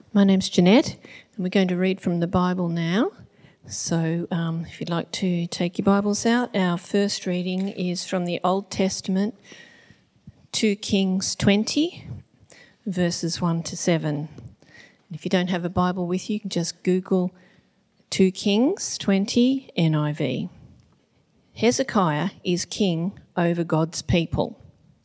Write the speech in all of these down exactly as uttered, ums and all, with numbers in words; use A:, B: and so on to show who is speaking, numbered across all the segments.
A: My name's Jeanette, and we're going to read from the Bible now. So um, if you'd like to take your Bibles out, our first reading is from the Old Testament, two Kings twenty, verses one to seven. And if you don't have a Bible with you, you can just Google two Kings twenty N I V. Hezekiah is king over God's people.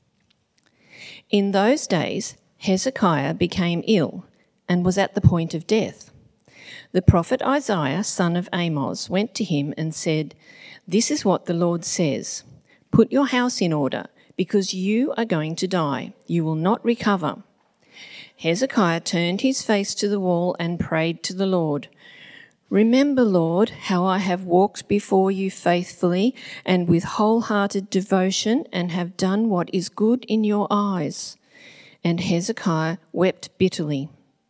A: In those days, Hezekiah became ill and was at the point of death. The prophet Isaiah, son of Amos, went to him and said, "This is what the Lord says, put your house in order, because you are going to die. You will not recover." Hezekiah turned his face to the wall and prayed to the Lord. "Remember, Lord, how I have walked before you faithfully and with wholehearted devotion and have done what is good in your eyes." And Hezekiah wept bitterly.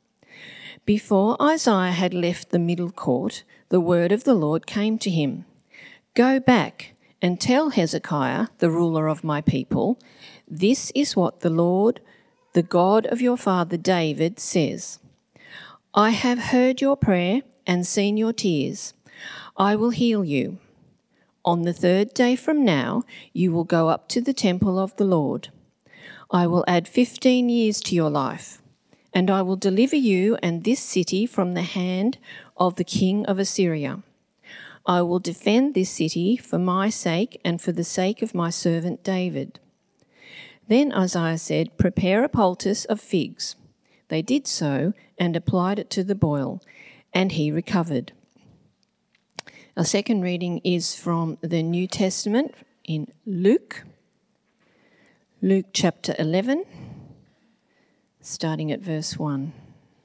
A: Before Isaiah had left the middle court, the word of the Lord came to him. "Go back and tell Hezekiah, the ruler of my people, this is what the Lord, the God of your father David, says. I have heard your prayer and seen your tears. I will heal you. On the third day from now, you will go up to the temple of the Lord. I will add fifteen years to your life, and I will deliver you and this city from the hand of the king of Assyria. I will defend this city for my sake and for the sake of my servant David." Then Isaiah said, "Prepare a poultice of figs." They did so and applied it to the boil, and he recovered. Our second reading is from the New Testament in Luke, Luke chapter eleven, starting at verse one.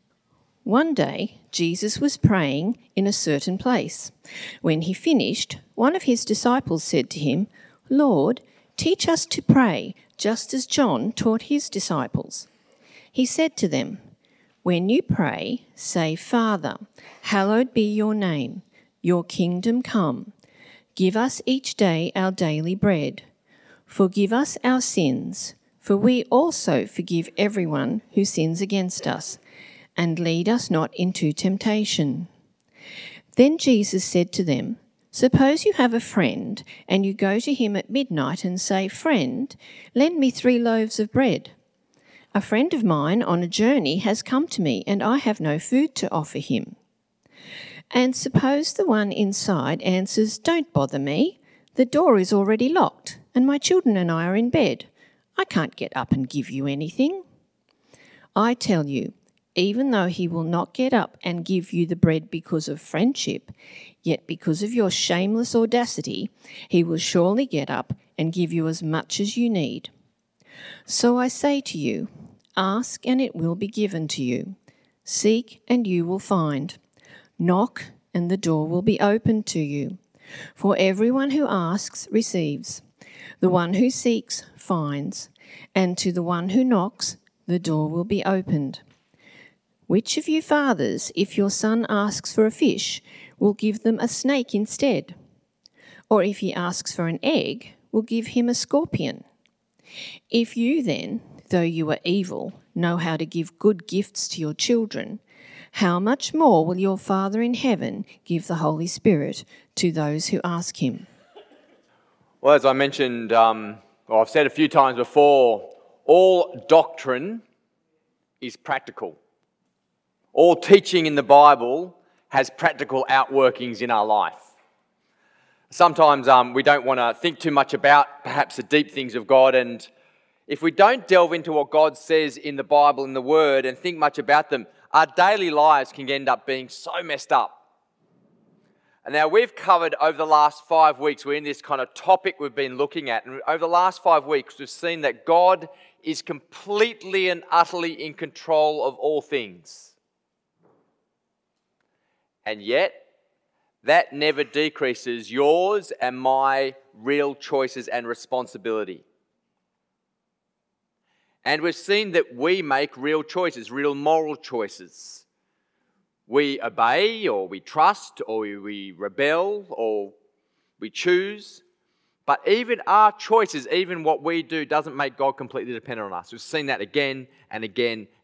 A: One day, Jesus was praying in a certain place. When he finished, one of his disciples said to him, "Lord, teach us to pray, just as John taught his disciples." He said to them, "When you pray, say, 'Father, hallowed be your name. Your kingdom come. Give us each day our daily bread. Forgive us our sins, for we also forgive everyone who sins against us. And lead us not into temptation." Then Jesus said to them, "Suppose you have a friend, and you go to him at midnight and say, 'Friend, lend me three loaves of bread. A friend of mine on a journey has come to me, and I have no food to offer him.' And suppose the one inside answers, 'Don't bother me. The door is already locked, and my children and I are in bed. I can't get up and give you anything.' I tell you, even though he will not get up and give you the bread because of friendship, yet because of your shameless audacity, he will surely get up and give you as much as you need. So I say to you, ask and it will be given to you. Seek and you will find. Knock and the door will be opened to you. For everyone who asks receives. The one who seeks finds. And to the one who knocks, the door will be opened. Which of you fathers, if your son asks for a fish, will give them a snake instead? Or if he asks for an egg, will give him a scorpion? If you then, though you are evil, know how to give good gifts to your children, how much more will your Father in heaven give the Holy Spirit to those who ask him?"
B: Well, as I mentioned, um, or I've said a few times before, all doctrine is practical. All teaching in the Bible has practical outworkings in our life. Sometimes um, we don't want to think too much about perhaps the deep things of God, and if we don't delve into what God says in the Bible, in the Word, and think much about them, our daily lives can end up being so messed up. And now we've covered over the last five weeks, we're in this kind of topic we've been looking at, and over the last five weeks we've seen that God is completely and utterly in control of all things. And yet, that never decreases yours and my real choices and responsibility. And we've seen that we make real choices, real moral choices. We obey, or we trust, or we rebel, or we choose. But even our choices, even what we do, doesn't make God completely dependent on us. We've seen that again and again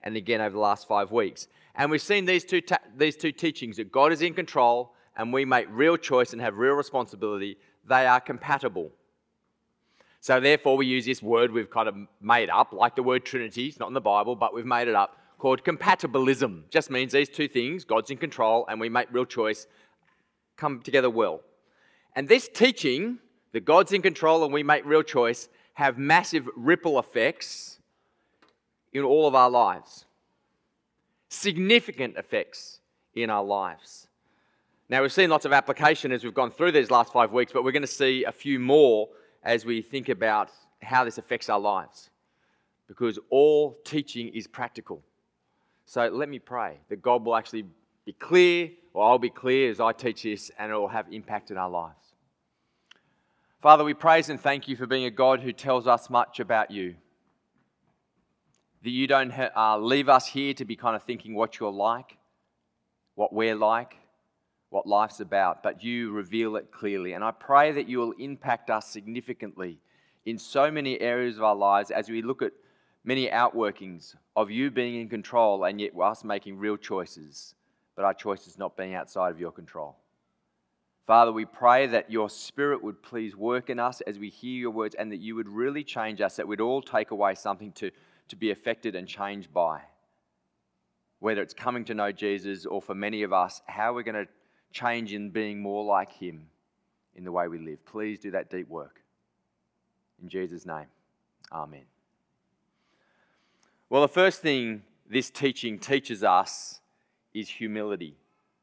B: and again over the last five weeks. And we've seen these two, ta- these two teachings, that God is in control and we make real choice and have real responsibility. They are compatible. So therefore we use this word we've kind of made up, like the word Trinity. It's not in the Bible, but we've made it up, called compatibilism. Just means these two things, God's in control and we make real choice, come together well. And this teaching, that God's in control and we make real choice, have massive ripple effects in all of our lives. Significant effects in our lives. Now, we've seen lots of application as we've gone through these last five weeks, but we're going to see a few more as we think about how this affects our lives. Because all teaching is practical. So let me pray that God will actually be clear, or I'll be clear as I teach this, and it will have impact in our lives. Father, we praise and thank you for being a God who tells us much about you. That you don't uh, leave us here to be kind of thinking what you're like, what we're like, what life's about, but you reveal it clearly. And I pray that you will impact us significantly in so many areas of our lives as we look at many outworkings of you being in control and yet us making real choices, but our choices not being outside of your control. Father, we pray that your Spirit would please work in us as we hear your words, and that you would really change us, that we'd all take away something to, to be affected and changed by. Whether it's coming to know Jesus, or for many of us, how we're going to change in being more like him in the way we live. Please do that deep work. In Jesus' name, amen. Well, the first thing this teaching teaches us is humility.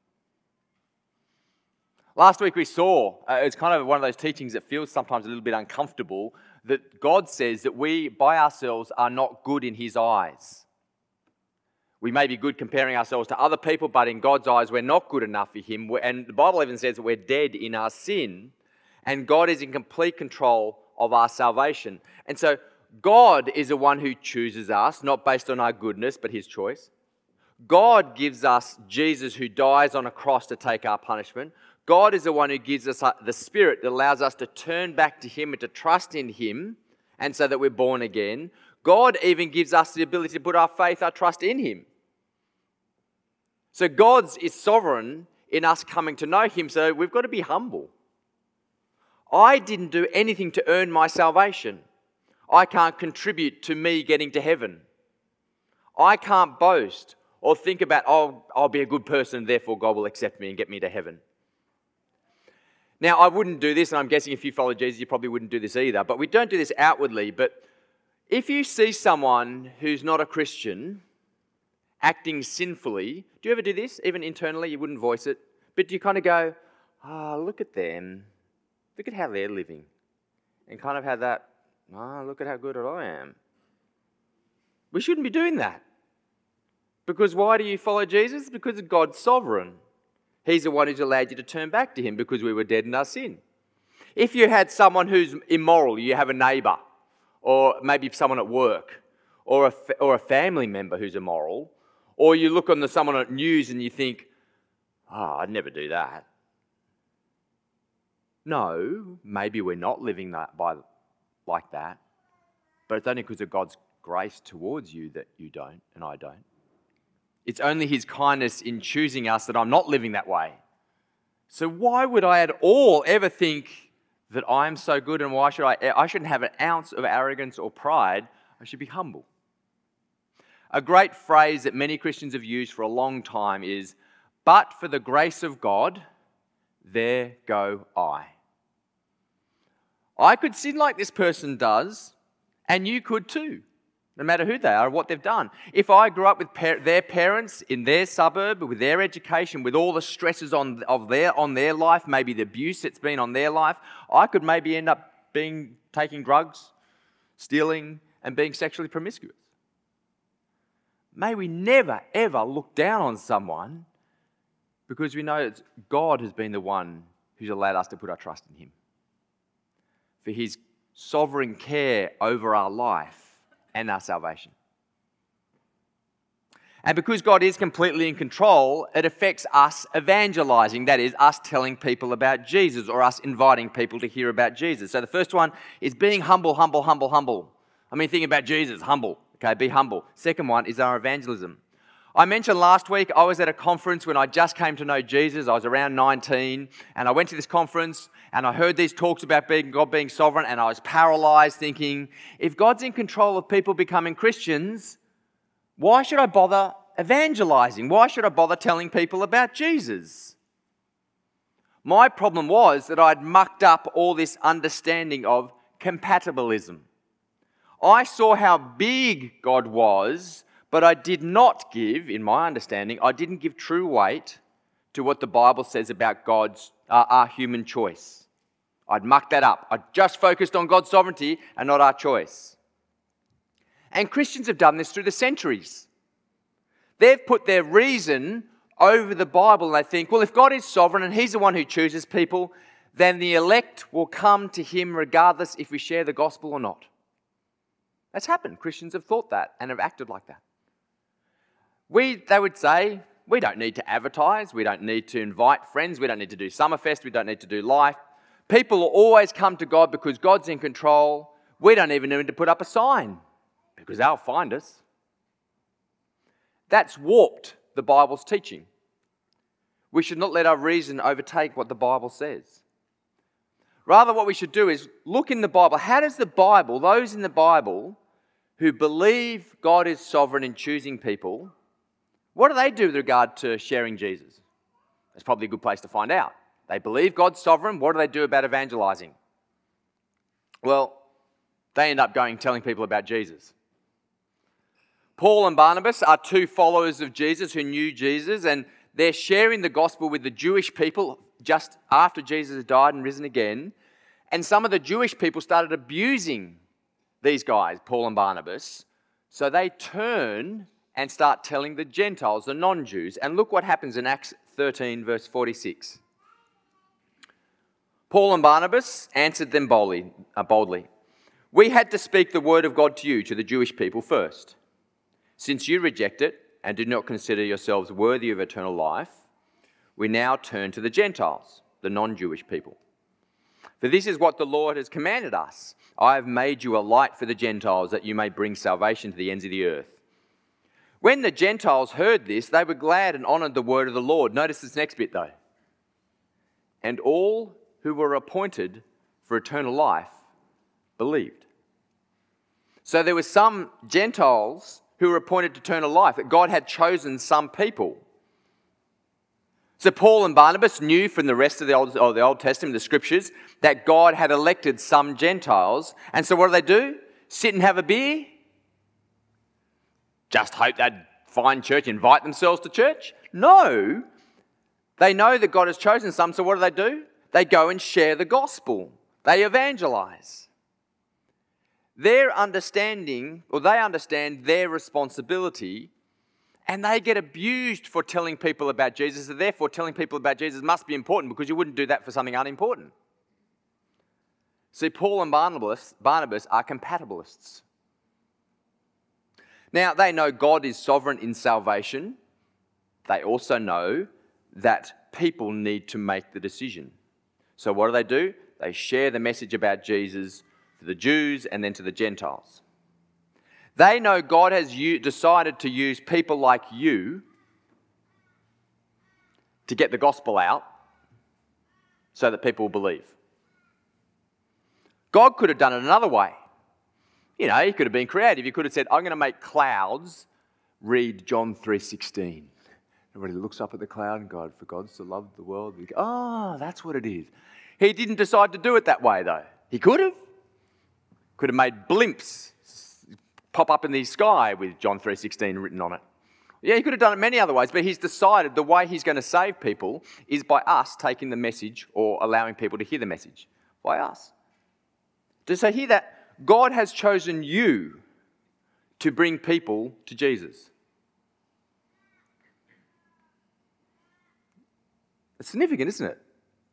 B: Last week we saw, uh, it's kind of one of those teachings that feels sometimes a little bit uncomfortable, that God says that we by ourselves are not good in his eyes. We may be good comparing ourselves to other people, but in God's eyes we're not good enough for him. And the Bible even says that we're dead in our sin, and God is in complete control of our salvation. And so God is the one who chooses us, not based on our goodness, but his choice. God gives us Jesus, who dies on a cross to take our punishment. God is the one who gives us the Spirit that allows us to turn back to him and to trust in him, and so that we're born again. God even gives us the ability to put our faith, our trust in him. So God is sovereign in us coming to know him, so we've got to be humble. I didn't do anything to earn my salvation. I can't contribute to me getting to heaven. I can't boast or think about, oh, I'll be a good person, therefore God will accept me and get me to heaven. Now, I wouldn't do this, and I'm guessing if you follow Jesus, you probably wouldn't do this either, but we don't do this outwardly. But if you see someone who's not a Christian acting sinfully, do you ever do this? Even internally, you wouldn't voice it, but do you kind of go, ah, oh, look at them. Look at how they're living. And kind of have that, ah, oh, look at how good I am. We shouldn't be doing that. Because why do you follow Jesus? Because God's sovereign. He's the one who's allowed you to turn back to him because we were dead in our sin. If you had someone who's immoral, you have a neighbour, or maybe someone at work, or a, or a family member who's immoral, or you look on the someone at news and you think, oh, I'd never do that. No, maybe we're not living that by like that, but it's only because of God's grace towards you that you don't and I don't. It's only his kindness in choosing us that I'm not living that way. So why would I at all ever think that I'm so good, and why should I? I shouldn't have an ounce of arrogance or pride. I should be humble. A great phrase that many Christians have used for a long time is, but for the grace of God, there go I. I could sin like this person does, and you could too. No matter who they are or what they've done. If I grew up with par- their parents in their suburb, with their education, with all the stresses on of their on their life, maybe the abuse that's been on their life, I could maybe end up being taking drugs, stealing, and being sexually promiscuous. May we never, ever look down on someone because we know that God has been the one who's allowed us to put our trust in him. For his sovereign care over our life and our salvation. And because God is completely in control, it affects us evangelizing, that is, us telling people about Jesus or us inviting people to hear about Jesus. So the first one is being humble, humble, humble, humble. I mean, think about Jesus, humble. Okay, be humble. Second one is our evangelism. I mentioned last week I was at a conference when I just came to know Jesus. I was around nineteen, and I went to this conference and I heard these talks about being, God being sovereign, and I was paralyzed thinking, if God's in control of people becoming Christians, why should I bother evangelizing? Why should I bother telling people about Jesus? My problem was that I'd mucked up all this understanding of compatibilism. I saw how big God was, but I did not give, in my understanding, I didn't give true weight to what the Bible says about God's, uh, our human choice. I'd mucked that up. I just focused on God's sovereignty and not our choice. And Christians have done this through the centuries. They've put their reason over the Bible and they think, well, if God is sovereign and He's the one who chooses people, then the elect will come to Him regardless if we share the gospel or not. That's happened. Christians have thought that and have acted like that. We, they would say, we don't need to advertise, we don't need to invite friends, we don't need to do Summerfest, we don't need to do life. People will always come to God because God's in control. We don't even need to put up a sign because they'll find us. That's warped the Bible's teaching. We should not let our reason overtake what the Bible says. Rather, what we should do is look in the Bible. How does the Bible, those in the Bible who believe God is sovereign in choosing people, what do they do with regard to sharing Jesus? That's probably a good place to find out. They believe God's sovereign. What do they do about evangelizing? Well, they end up going telling people about Jesus. Paul and Barnabas are two followers of Jesus who knew Jesus, and they're sharing the gospel with the Jewish people just after Jesus had died and risen again. And some of the Jewish people started abusing these guys, Paul and Barnabas. So they turn and start telling the Gentiles, the non-Jews. And look what happens in Acts thirteen, verse forty-six. Paul and Barnabas answered them boldly, uh, boldly. We had to speak the word of God to you, to the Jewish people first. Since you reject it and do not consider yourselves worthy of eternal life, we now turn to the Gentiles, the non-Jewish people. For this is what the Lord has commanded us. I have made you a light for the Gentiles, that you may bring salvation to the ends of the earth. When the Gentiles heard this, they were glad and honoured the word of the Lord. Notice this next bit though. And all who were appointed for eternal life believed. So there were some Gentiles who were appointed to eternal life, that God had chosen some people. So Paul and Barnabas knew from the rest of the Old, of the Old Testament, the Scriptures, that God had elected some Gentiles. And so what do they do? Sit and have a beer? Just hope they'd find church, invite themselves to church? No. They know that God has chosen some, so what do they do? They go and share the gospel. They evangelize. Their understanding, or they understand their responsibility, and they get abused for telling people about Jesus, and therefore telling people about Jesus must be important because you wouldn't do that for something unimportant. See, Paul and Barnabas, Barnabas are compatibilists. Now, they know God is sovereign in salvation. They also know that people need to make the decision. So what do they do? They share the message about Jesus to the Jews and then to the Gentiles. They know God has u- decided to use people like you to get the gospel out so that people will believe. God could have done it another way. You know, he could have been creative. He could have said, I'm going to make clouds read John three sixteen. Everybody looks up at the cloud and God, for God so loved the world. We go, oh, that's what it is. He didn't decide to do it that way, though. He could have. Could have made blimps pop up in the sky with John three sixteen written on it. Yeah, he could have done it many other ways, but he's decided the way he's going to save people is by us taking the message or allowing people to hear the message. By us. So hear that God has chosen you to bring people to Jesus. It's significant, isn't it?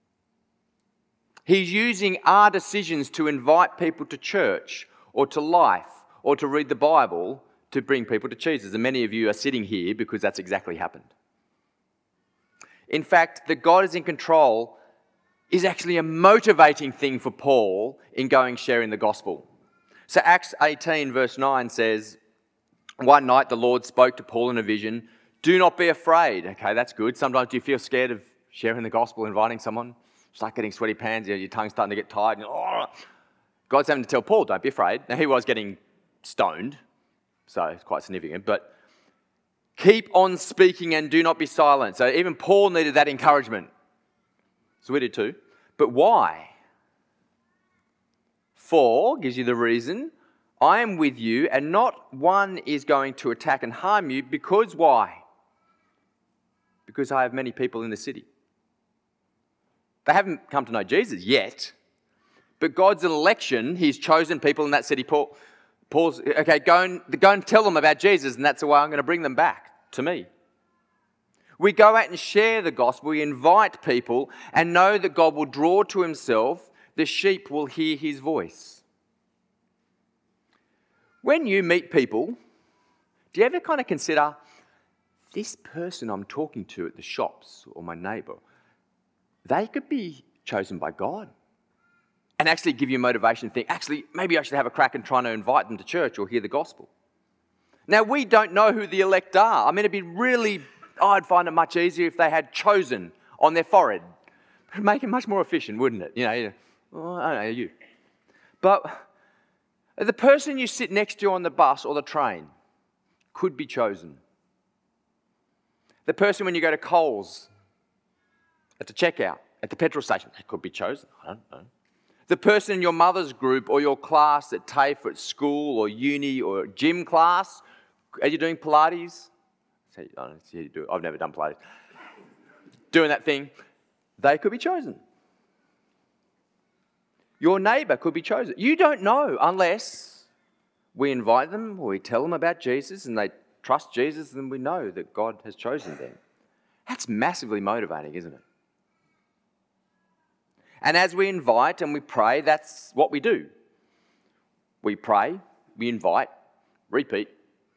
B: He's using our decisions to invite people to church or to life or to read the Bible to bring people to Jesus. And many of you are sitting here because that's exactly happened. In fact, that God is in control is actually a motivating thing for Paul in going sharing the gospel. So Acts eighteen verse nine says, One night the Lord spoke to Paul in a vision, do not be afraid. Okay, that's good. Sometimes do you feel scared of sharing the gospel, inviting someone? Start getting sweaty pants, your tongue's starting to get tired. And, oh. God's having to tell Paul, don't be afraid. Now he was getting stoned, so it's quite significant, but keep on speaking and do not be silent. So even Paul needed that encouragement. So we did too. But why? For, gives you the reason, I am with you and not one is going to attack and harm you because why? Because I have many people in the city. They haven't come to know Jesus yet, but God's election, he's chosen people in that city. Paul, Paul's, okay, go and, go and tell them about Jesus and that's the way I'm going to bring them back to me. We go out and share the gospel, we invite people and know that God will draw to himself, the sheep will hear his voice. When you meet people, do you ever kind of consider, this person I'm talking to at the shops or my neighbour, they could be chosen by God and actually give you motivation to think, actually, maybe I should have a crack and trying to invite them to church or hear the gospel. Now, we don't know who the elect are. I mean, it'd be really, I'd find it much easier if they had chosen on their forehead. It'd make it much more efficient, wouldn't it? You know, well, I don't know, you. But the person you sit next to on the bus or the train could be chosen. The person when you go to Coles, at the checkout, at the petrol station, they could be chosen. I don't know. The person in your mother's group or your class at TAFE or at school or uni or gym class, are you doing Pilates? I don't see how you do it. I've never done Pilates. Doing that thing, they could be chosen. Your neighbour could be chosen. You don't know unless we invite them or we tell them about Jesus and they trust Jesus and we know that God has chosen them. That's massively motivating, isn't it? And as we invite and we pray, that's what we do. We pray, we invite, repeat.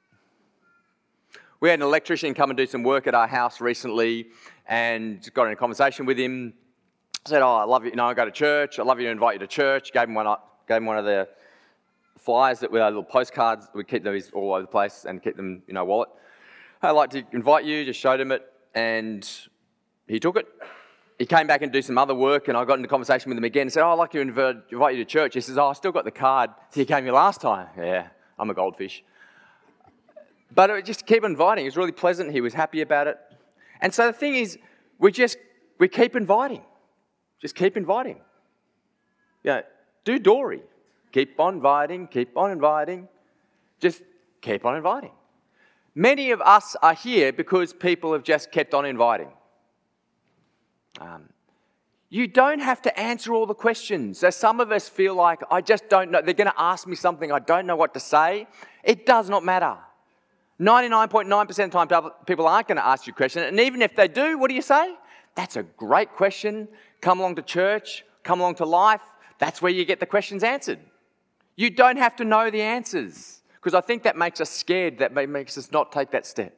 B: We had an electrician come and do some work at our house recently and got in a conversation with him. Said, oh, I love you, you know, I go to church. I love you to invite you to church. Gave him one, gave him one of the flyers that with our little postcards. We keep those all over the place and keep them in our wallet. I'd like to invite you, just showed him it, and he took it. He came back and do some other work, and I got into conversation with him again and said, oh, I'd like to invite, invite you to church. He says, oh, I still got the card you gave me last time. Yeah, I'm a goldfish. But it just keep inviting. It was really pleasant. He was happy about it. And so the thing is, we just, we keep inviting. Just keep inviting. You know, do Dory. Keep on inviting, keep on inviting. Just keep on inviting. Many of us are here because people have just kept on inviting. Um, you don't have to answer all the questions. So some of us feel like, I just don't know. They're going to ask me something. I don't know what to say. It does not matter. ninety-nine point nine percent of the time, people aren't going to ask you a question. And even if they do, what do you say? That's a great question. Come along to church. Come along to life. That's where you get the questions answered. You don't have to know the answers, because I think that makes us scared. That makes us not take that step.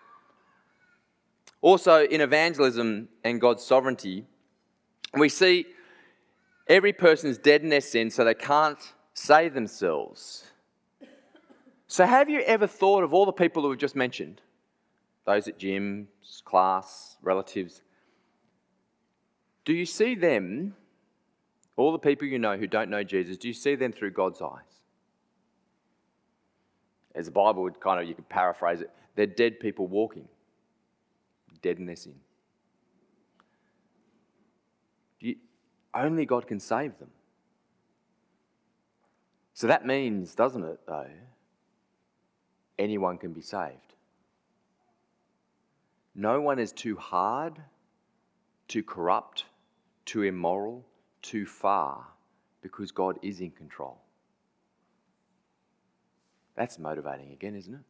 B: Also, in evangelism and God's sovereignty, we see every person is dead in their sin, so they can't save themselves. So have you ever thought of all the people who we've just mentioned? Those at gym, class, relatives. Do you see them, all the people you know who don't know Jesus, do you see them through God's eyes? As the Bible would kind of, you could paraphrase it, they're dead people walking. Dead in their sin. You, only God can save them. So that means, doesn't it, though, anyone can be saved. No one is too hard, too corrupt, too immoral, too far, because God is in control. That's motivating again, isn't it?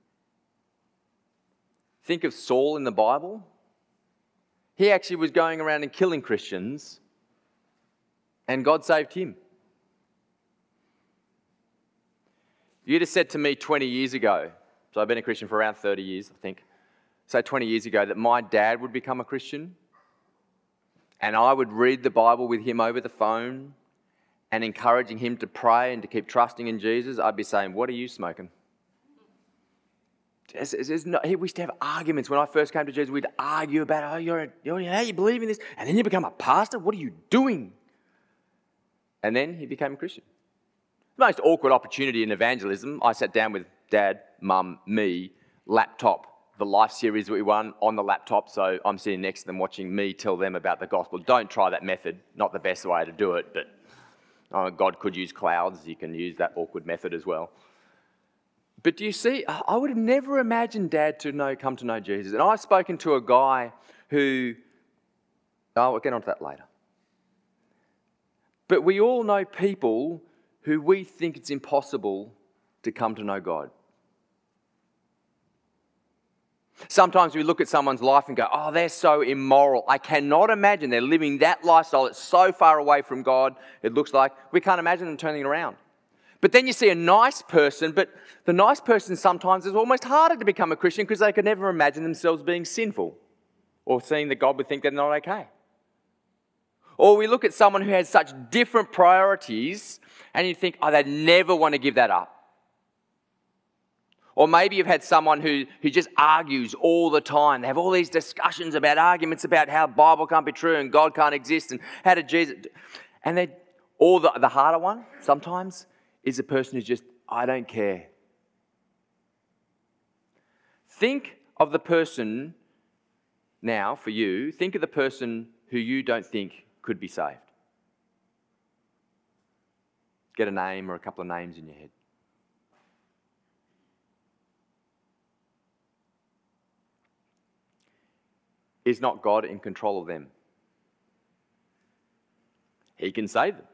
B: Think of Saul in the Bible. He actually was going around and killing Christians, and God saved him. You'd have said to me twenty years ago, so I've been a Christian for around thirty years, I think, so twenty years ago, that my dad would become a Christian, and I would read the Bible with him over the phone and encouraging him to pray and to keep trusting in Jesus, I'd be saying, what are you smoking? There's, there's no, we used to have arguments. When I first came to Jesus, we'd argue about, oh, you're, a, you're how you believe in this? And then you become a pastor? What are you doing? And then he became a Christian. The most awkward opportunity in evangelism, I sat down with Dad, Mum, me, laptop, the Life series that we won on the laptop, so I'm sitting next to them watching me tell them about the gospel. Don't try that method. Not the best way to do it, but oh, God could use clouds. You can use that awkward method as well. But do you see, I would have never imagined Dad to know, come to know Jesus. And I've spoken to a guy who, oh, we'll get onto that later. But we all know people who we think it's impossible to come to know God. Sometimes we look at someone's life and go, oh, they're so immoral. I cannot imagine they're living that lifestyle that's so far away from God, it looks like. We can't imagine them turning it around. But then you see a nice person, but the nice person sometimes is almost harder to become a Christian because they could never imagine themselves being sinful or seeing that God would think they're not okay. Or we look at someone who has such different priorities and you think, oh, they'd never want to give that up. Or maybe you've had someone who, who just argues all the time. They have all these discussions about arguments about how the Bible can't be true and God can't exist and how did Jesus... And they, or the, the harder one sometimes is a person who's just, I don't care. Think of the person now, for you, think of the person who you don't think could be saved. Get a name or a couple of names in your head. Is not God in control of them? He can save them.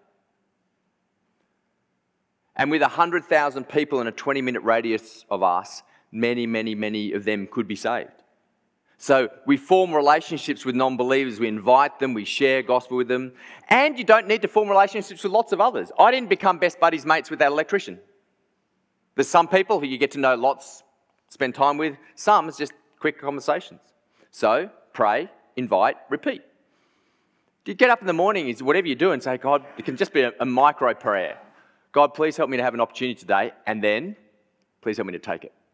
B: And with one hundred thousand people in a twenty-minute radius of us, many, many, many of them could be saved. So we form relationships with non-believers. We invite them. We share gospel with them. And you don't need to form relationships with lots of others. I didn't become best buddies mates with that electrician. There's some people who you get to know lots, spend time with. Some it's just quick conversations. So pray, invite, repeat. You get up in the morning, is whatever you do, and say, God, it can just be a, a micro prayer. God, please help me to have an opportunity today, and then please help me to take it.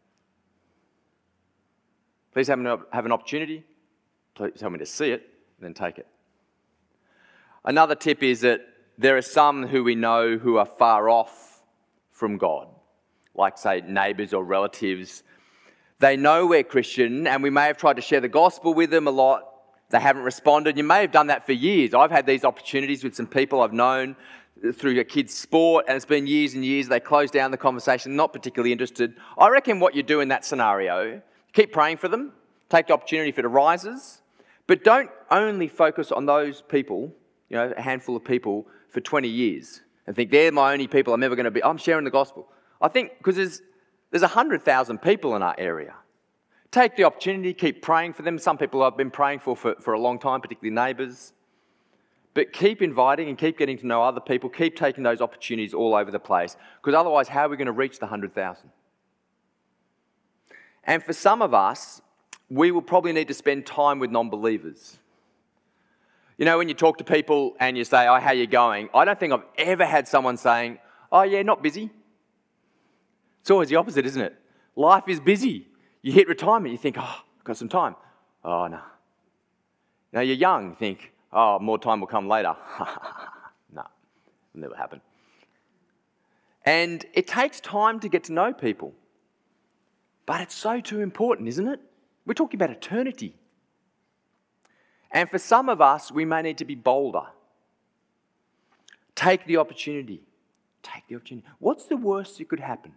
B: Please have an, have an opportunity, please help me to see it, and then take it. Another tip is that there are some who we know who are far off from God, like, say, neighbours or relatives. They know we're Christian, and we may have tried to share the gospel with them a lot. They haven't responded. You may have done that for years. I've had these opportunities with some people I've known through a kid's sport, and it's been years and years. They close down the conversation, not particularly interested. I reckon what you do in that scenario, keep praying for them, take the opportunity if it arises, but don't only focus on those people, you know, a handful of people for twenty years and think they're my only people I'm ever going to be. I'm sharing the gospel. I think because there's there's one hundred thousand people in our area. Take the opportunity, keep praying for them. Some people I've been praying for, for for a long time, particularly neighbours. But keep inviting and keep getting to know other people. Keep taking those opportunities all over the place. Because otherwise, how are we going to reach the one hundred thousand? And for some of us, we will probably need to spend time with non-believers. You know, when you talk to people and you say, oh, how are you going? I don't think I've ever had someone saying, oh, yeah, not busy. It's always the opposite, isn't it? Life is busy. You hit retirement, you think, oh, I've got some time. Oh, no. Now you're young, you think, oh, more time will come later. No, it'll never happen. And it takes time to get to know people. But it's so too important, isn't it? We're talking about eternity. And for some of us, we may need to be bolder. Take the opportunity. Take the opportunity. What's the worst that could happen?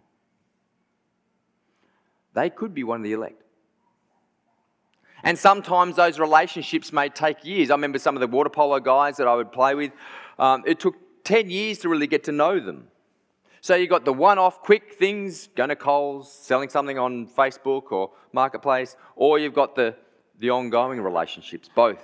B: They could be one of the elect. And sometimes those relationships may take years. I remember some of the water polo guys that I would play with. Um, it took ten years to really get to know them. So you got the one-off quick things, going to Coles, selling something on Facebook or Marketplace, or you've got the, the ongoing relationships, both.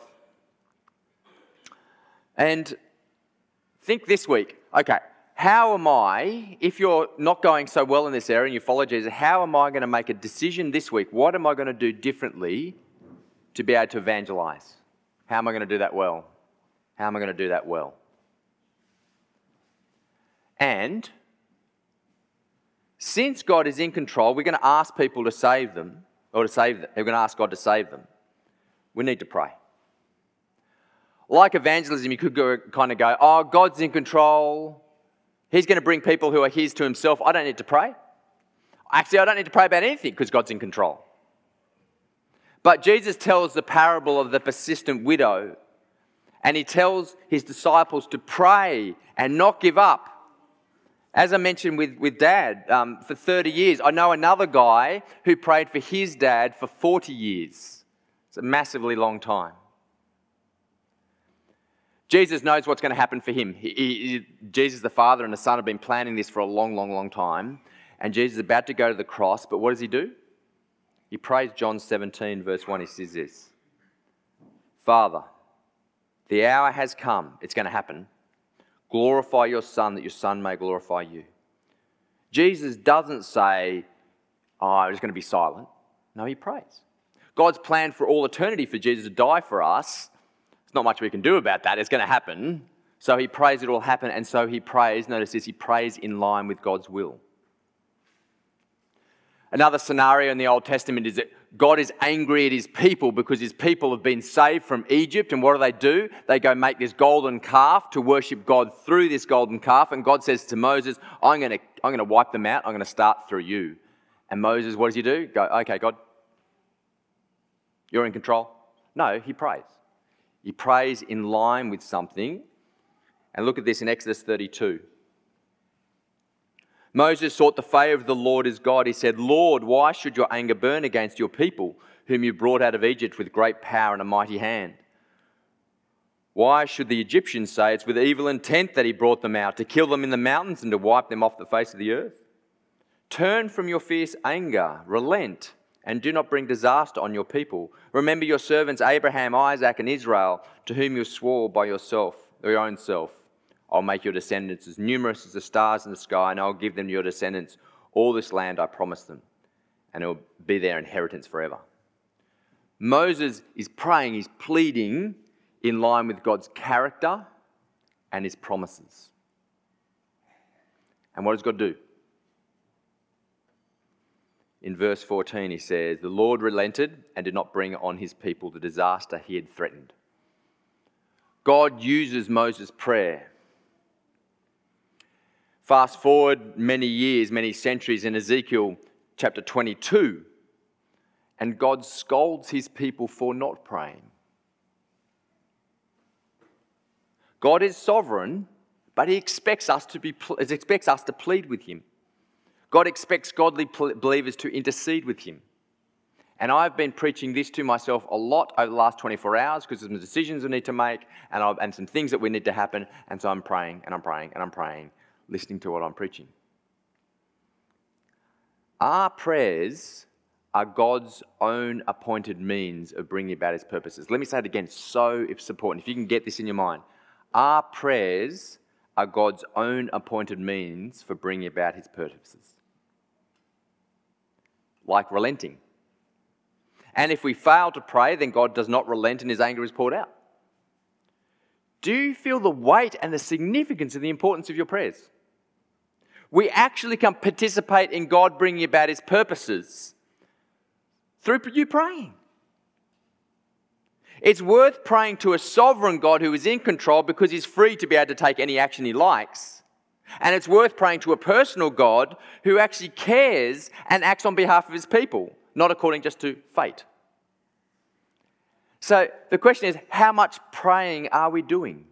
B: And think this week, okay, how am I, if you're not going so well in this area and you follow Jesus, how am I going to make a decision this week? What am I going to do differently to be able to evangelize? How am I going to do that well? How am I going to do that well? And since God is in control, we're going to ask people to save them, or to save them. We're going to ask God to save them. We need to pray. Like evangelism, you could go, kind of go, oh, God's in control. He's going to bring people who are his to himself. I don't need to pray. Actually, I don't need to pray about anything because God's in control. But Jesus tells the parable of the persistent widow, and he tells his disciples to pray and not give up. As I mentioned with, with Dad, um, for thirty years, I know another guy who prayed for his dad for forty years. It's a massively long time. Jesus knows what's going to happen for him. He, he, Jesus, the Father and the Son, have been planning this for a long, long, long time. And Jesus is about to go to the cross, but what does he do? He prays John seventeen, verse one. He says this, Father, the hour has come. It's going to happen. Glorify your Son, that your Son may glorify you. Jesus doesn't say, oh, I'm just going to be silent. No, he prays. God's plan for all eternity for Jesus to die for us. There's not much we can do about that. It's going to happen. So he prays it will happen, and so he prays. Notice this, he prays in line with God's will. Another scenario in the Old Testament is that God is angry at his people because his people have been saved from Egypt. And what do they do? They go make this golden calf to worship God through this golden calf. And God says to Moses, I'm going to, I'm going to wipe them out. I'm going to start through you. And Moses, what does he do? Go, okay, God, you're in control. No, he prays. He prays in line with something. And look at this in Exodus thirty-two. Moses sought the favour of the Lord his God. He said, Lord, why should your anger burn against your people, whom you brought out of Egypt with great power and a mighty hand? Why should the Egyptians say it's with evil intent that he brought them out, to kill them in the mountains and to wipe them off the face of the earth? Turn from your fierce anger, relent, and do not bring disaster on your people. Remember your servants Abraham, Isaac, and Israel, to whom you swore by yourself, or your own self. I'll make your descendants as numerous as the stars in the sky, and I'll give them to your descendants all this land I promised them, and it will be their inheritance forever. Moses is praying, he's pleading in line with God's character and his promises. And what does God do? In verse fourteen, he says, the Lord relented and did not bring on his people the disaster he had threatened. God uses Moses' prayer. Fast forward many years, many centuries in Ezekiel chapter twenty-two, and God scolds his people for not praying. God is sovereign, but he expects us to be expects us to plead with him. God expects godly believers to intercede with him. And I've been preaching this to myself a lot over the last twenty-four hours because there's some decisions I need to make and, I've, and some things that we need to happen. And so I'm praying and I'm praying and I'm praying, listening to what I'm preaching. Our prayers are God's own appointed means of bringing about his purposes. Let me say it again, so it's important. If you can get this in your mind. Our prayers are God's own appointed means for bringing about his purposes. Like relenting. And if we fail to pray, then God does not relent and his anger is poured out. Do you feel the weight and the significance of the importance of your prayers? We actually can participate in God bringing about his purposes through you praying. It's worth praying to a sovereign God who is in control because he's free to be able to take any action he likes. And it's worth praying to a personal God who actually cares and acts on behalf of his people, not according just to fate. So the question is, how much praying are we doing?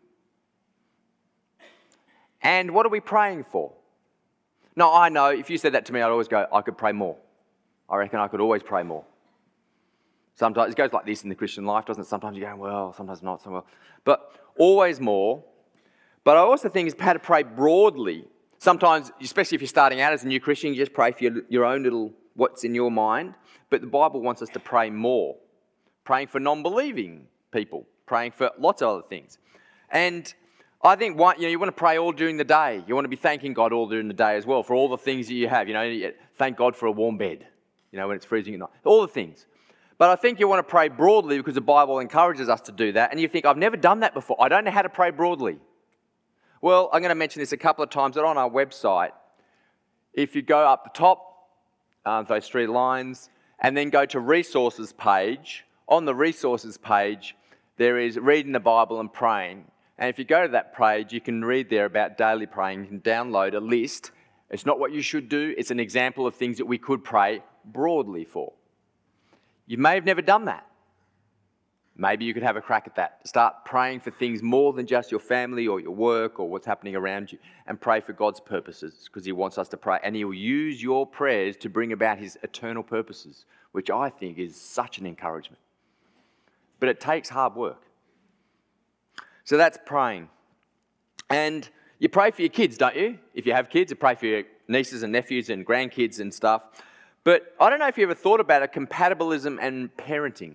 B: And what are we praying for? No, I know, if you said that to me, I'd always go, I could pray more. I reckon I could always pray more. Sometimes it goes like this in the Christian life, doesn't it? Sometimes you're going, well, sometimes not so well. But always more. But I also think it's how to pray broadly. Sometimes, especially if you're starting out as a new Christian, you just pray for your, your own little, what's in your mind. But the Bible wants us to pray more. Praying for non-believing people. Praying for lots of other things. And I think one, you know, you want to pray all during the day. You want to be thanking God all during the day as well for all the things that you have. You know, thank God for a warm bed, you know, when it's freezing at night. All the things. But I think you want to pray broadly because the Bible encourages us to do that. And you think, I've never done that before. I don't know how to pray broadly. Well, I'm going to mention this a couple of times. But on our website, if you go up the top, uh, those three lines, and then go to resources page, on the resources page, there is reading the Bible and praying. And if you go to that page, you can read there about daily praying. You can download a list. It's not what you should do. It's an example of things that we could pray broadly for. You may have never done that. Maybe you could have a crack at that. Start praying for things more than just your family or your work or what's happening around you, and pray for God's purposes, because he wants us to pray. And he will use your prayers to bring about his eternal purposes, which I think is such an encouragement. But it takes hard work. So that's praying. And you pray for your kids, don't you? If you have kids, you pray for your nieces and nephews and grandkids and stuff. But I don't know if you ever thought about it, compatibilism and parenting.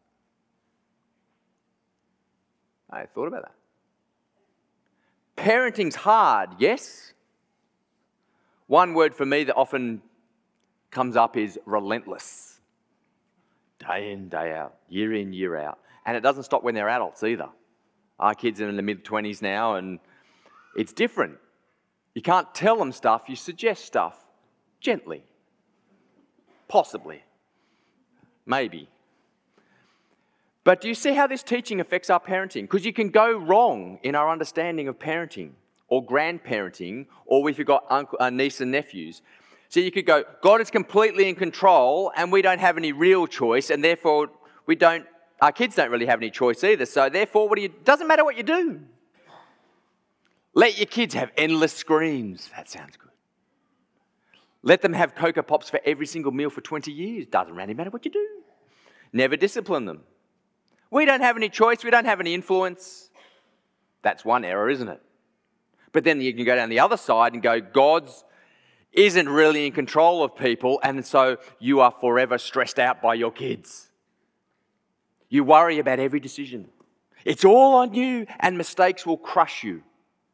B: I thought about that. Parenting's hard, yes? One word for me that often comes up is relentless. Day in, day out, year in, year out. And it doesn't stop when they're adults either. Our kids are in the mid-twenties now, and it's different. You can't tell them stuff, you suggest stuff gently. Possibly. Maybe. But do you see how this teaching affects our parenting? Because you can go wrong in our understanding of parenting or grandparenting, or if you've got uncle, uh, niece and nephews. So you could go, God is completely in control and we don't have any real choice, and therefore we don't, our kids don't really have any choice either. So therefore, what do you, doesn't matter what you do. Let your kids have endless screens. That sounds good. Let them have Cocoa Pops for every single meal for twenty years. Doesn't really matter what you do. Never discipline them. We don't have any choice. We don't have any influence. That's one error, isn't it? But then you can go down the other side and go, God's isn't really in control of people, and so you are forever stressed out by your kids. You worry about every decision. It's all on you, and mistakes will crush you.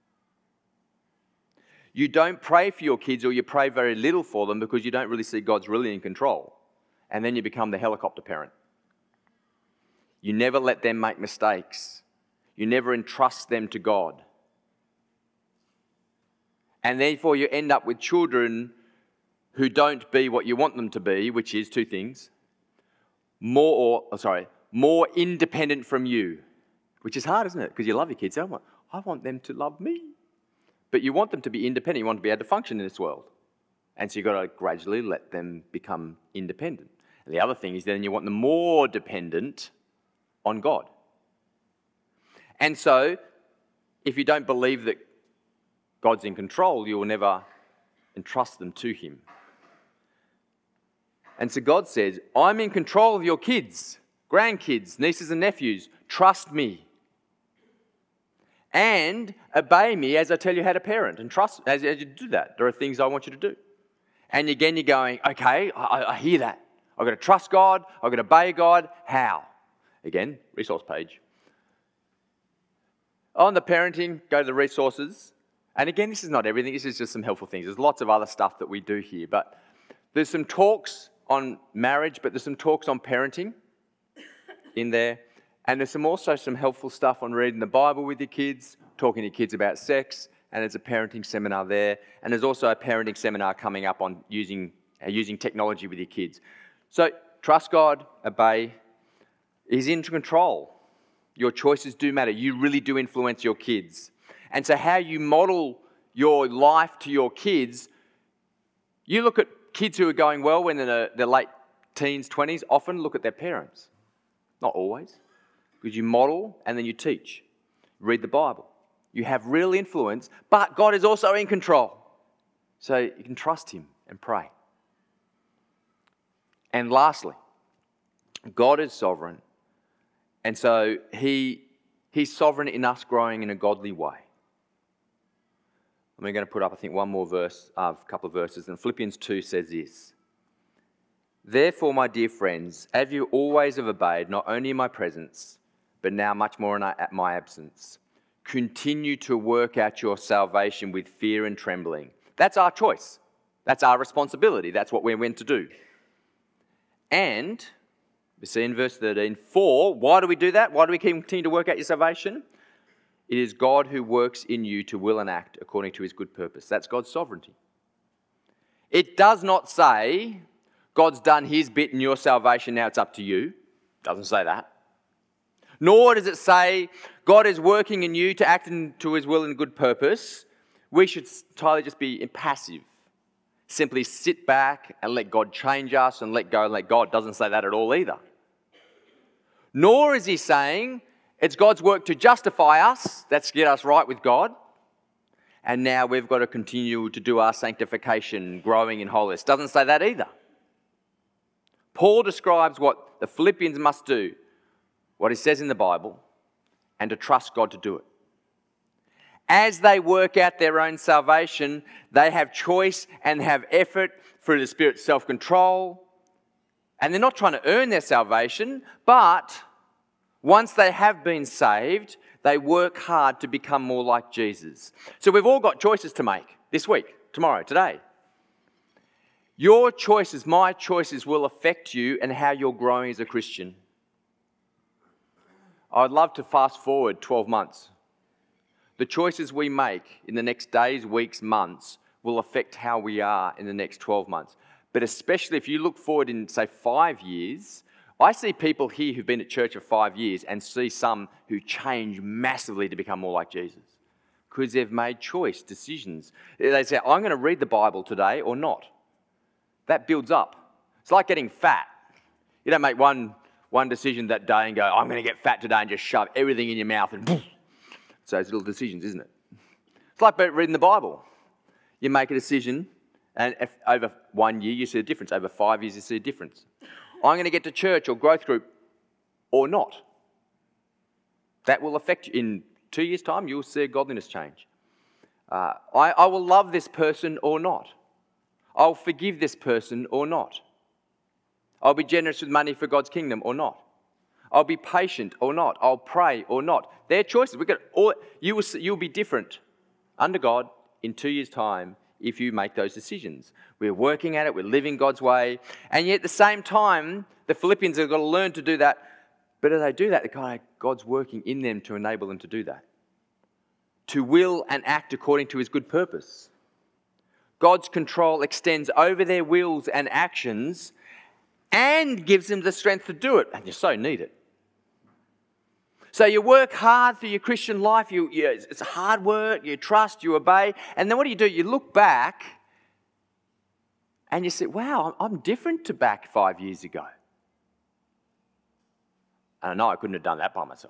B: You don't pray for your kids, or you pray very little for them because you don't really see God's really in control. And then you become the helicopter parent. You never let them make mistakes. You never entrust them to God. And therefore you end up with children who don't be what you want them to be, which is two things. More, or, oh, sorry, more independent from you, which is hard, isn't it? Because you love your kids. I want, I want them to love me. But you want them to be independent. You want them to be able to function in this world. And so you've got to gradually let them become independent. And the other thing is then you want them more dependent on God. And so, if you don't believe that God's in control, you will never entrust them to him. And so God says, I'm in control of your kids, grandkids, nieces and nephews. Trust me. And obey me as I tell you how to parent. And trust as, as you do that. There are things I want you to do. And again, you're going, okay, I, I hear that. I've got to trust God. I've got to obey God. How? Again, resource page. On the parenting, go to the resources. And again, this is not everything. This is just some helpful things. There's lots of other stuff that we do here. But there's some talks on marriage, but there's some talks on parenting in there. And there's some also some helpful stuff on reading the Bible with your kids, talking to your kids about sex, and there's a parenting seminar there. And there's also a parenting seminar coming up on using, uh, using technology with your kids. So trust God, obey. He's in control. Your choices do matter. You really do influence your kids. And so how you model your life to your kids, you look at kids who are going well when they're their late teens, twenties, often look at their parents. Not always. Because you model and then you teach. Read the Bible. You have real influence, but God is also in control. So you can trust him and pray. And lastly, God is sovereign. And so he, he's sovereign in us growing in a godly way. And we're going to put up, I think, one more verse, a uh, couple of verses. And Philippians two says this. Therefore, my dear friends, as you always have obeyed, not only in my presence, but now much more in my absence, continue to work out your salvation with fear and trembling. That's our choice. That's our responsibility. That's what we're meant to do. And we see in verse thirteen, for, why do we do that? Why do we continue to work out your salvation? It is God who works in you to will and act according to his good purpose. That's God's sovereignty. It does not say God's done his bit in your salvation, now it's up to you. It doesn't say that. Nor does it say God is working in you to act into his will and good purpose. We should entirely just be impassive. Simply sit back and let God change us and let go and let God. Doesn't say that at all either. Nor is he saying it's God's work to justify us, that's to get us right with God, and now we've got to continue to do our sanctification, growing in holiness. Doesn't say that either. Paul describes what the Philippians must do, what he says in the Bible, and to trust God to do it. As they work out their own salvation, they have choice and have effort through the Spirit's self-control. And they're not trying to earn their salvation, but once they have been saved, they work hard to become more like Jesus. So we've all got choices to make this week, tomorrow, today. Your choices, my choices, will affect you and how you're growing as a Christian. I'd love to fast forward twelve months. The choices we make in the next days, weeks, months will affect how we are in the next twelve months. But especially if you look forward in, say, five years, I see people here who've been at church for five years and see some who change massively to become more like Jesus because they've made choice, decisions. They say, I'm going to read the Bible today or not. That builds up. It's like getting fat. You don't make one, one decision that day and go, I'm going to get fat today and just shove everything in your mouth and boom. It's those little decisions, isn't it? It's like reading the Bible. You make a decision and if over one year you see a difference. Over five years you see a difference. I'm going to get to church or growth group or not. That will affect you. In two years' time, you'll see a godliness change. Uh, I, I will love this person or not. I'll forgive this person or not. I'll be generous with money for God's kingdom or not. I'll be patient or not. I'll pray or not. They're choices. We got all. You will. You'll be different under God in two years' time if you make those decisions. We're working at it. We're living God's way, and yet at the same time, the Philippians have got to learn to do that. But as they do that, the kind of God's working in them to enable them to do that, to will and act according to His good purpose. God's control extends over their wills and actions and gives them the strength to do it. And you so need it. So you work hard through your Christian life. You, you, it's hard work. You trust, you obey. And then what do you do? You look back and you say, wow, I'm different to back five years ago. And I know I couldn't have done that by myself.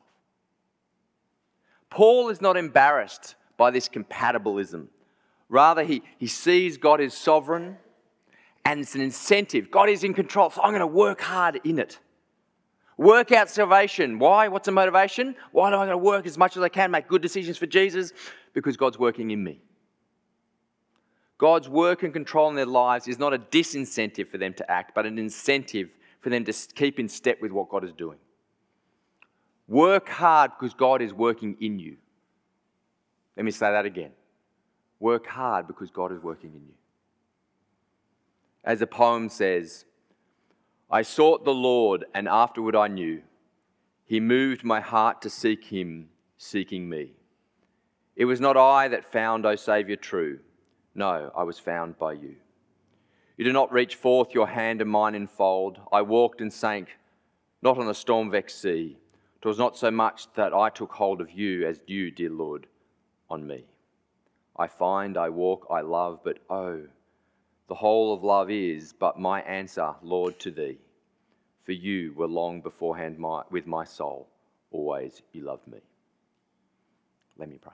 B: Paul is not embarrassed by this compatibilism. Rather, he, he sees God is sovereign and it's an incentive. God is in control, so I'm going to work hard in it. Work out salvation. Why? What's the motivation? Why am I going to work as much as I can, make good decisions for Jesus? Because God's working in me. God's work and control in their lives is not a disincentive for them to act, but an incentive for them to keep in step with what God is doing. Work hard because God is working in you. Let me say that again. Work hard because God is working in you. As the poem says, I sought the Lord and afterward I knew. He moved my heart to seek him, seeking me. It was not I that found, O Saviour, true. No, I was found by you. You did not reach forth your hand and mine enfold. I walked and sank, not on a storm-vexed sea. 'Twas not so much that I took hold of you as you, dear Lord, on me. I find, I walk, I love, but oh, the whole of love is but my answer, Lord, to thee. For you were long beforehand my, with my soul, always you loved me. Let me pray.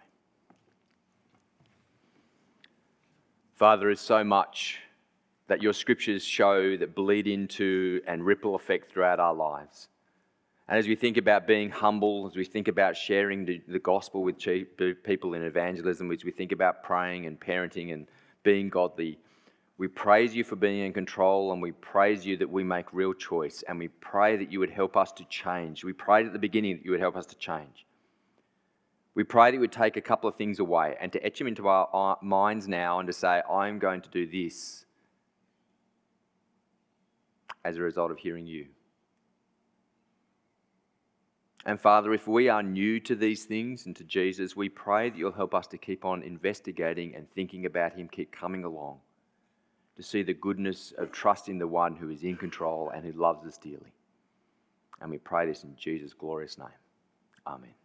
B: Father, there is so much that your scriptures show that bleed into and ripple effect throughout our lives. And as we think about being humble, as we think about sharing the, the gospel with people in evangelism, as we think about praying and parenting and being godly, we praise you for being in control, and we praise you that we make real choice, and we pray that you would help us to change. We prayed at the beginning that you would help us to change. We pray that you would take a couple of things away and to etch them into our, our minds now and to say, I'm going to do this as a result of hearing you. And Father, if we are new to these things and to Jesus, we pray that you'll help us to keep on investigating and thinking about him, keep coming along. to see the goodness of trusting the one who is in control and who loves us dearly. And we pray this in Jesus' glorious name. Amen.